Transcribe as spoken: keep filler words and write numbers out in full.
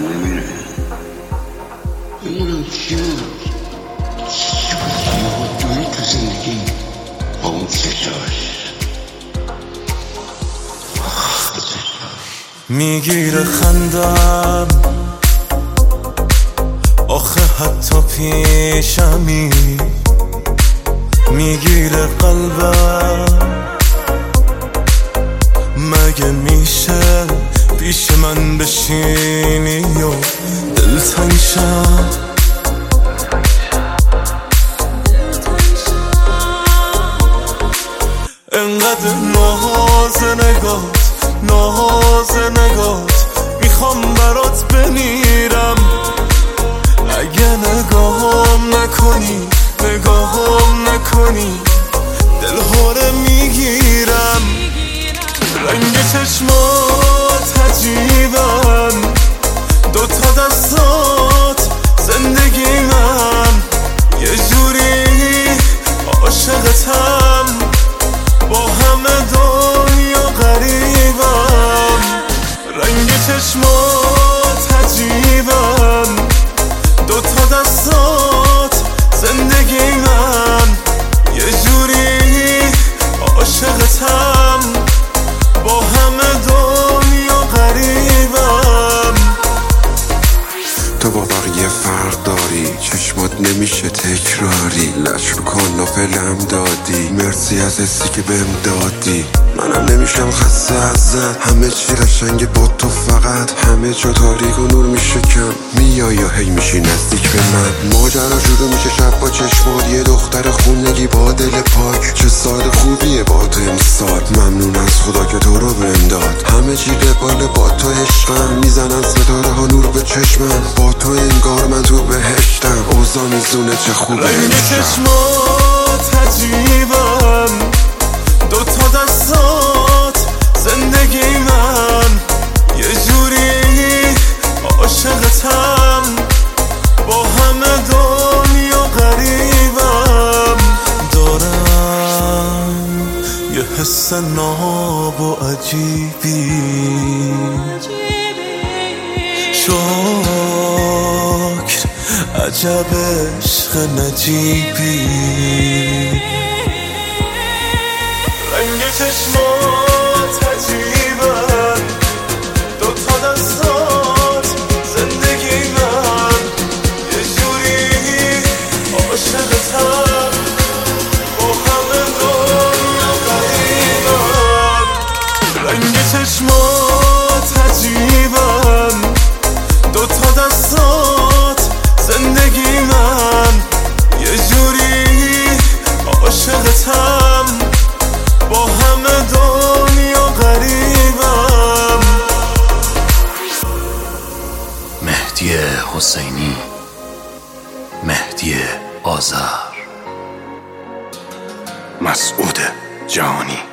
آدم نمیره. بمونم چی بود؟ چی بود موجودی تو زندگی با اون چشاش میگیره خندم آخه حتی پیشمی، میگیره قلبم مگه میشه پیش من بشینی و دلتنگ شم. انقدر ناز نگات ناز نگات میخوام برات بمیرم. اگه نگاهم نکنی نگاهم نکنی دلهوره میگیرم. رنگ چشمات عجیبن، دوتا دستات زندگی من، یه جوری عاشقتم با همه دنیا غریبم. رنگ چشمات عجیبن، دوتا دستات زندگی من، یه جوری عاشقتم با همه دنیا غریبم. تو با بقیه فرق داری، چشمات نمیشه تکراری، لش رو کن و فلم دادی، مرسی از حسی که بهم دادی. منم نمیشم خسته ازت، همه چی قشنگه با تو، فقط همه جا تاریک و نور میشه کم. میای یا هی میشی نزدیک به من، ماجرا شروع میشه شب با چشمات، یه دختر خونگی با دل پاک. چه سال خوبیه با تو امسال، ممنون از خدا که تو رو بهم داد. همه چی قباله با تو عشقم، میزنن ستاره ها نور به چشمم، با تو انگار من تو بهشتم. اوضاع میزونه چه خوبه رنگ چشمات عجیبن، دوتا دستات زندگی من، یه جوری عاشقتم با همه دنیا غریبم. دارم یه حس ناب و عجیبی، شکر عجب عشق نجیبی. رنگ چشمات عجیبن، دوتا دستات زندگی من، یه جوری عاشقتم با همه دنیا غریبم. رنگ چشمات عجیبن، دوتا دستات زندگی من، یه جوری عاشقتم با همه دنیا غریبم. مهدی حسینی، مهدی آذر، مسعود جهانی.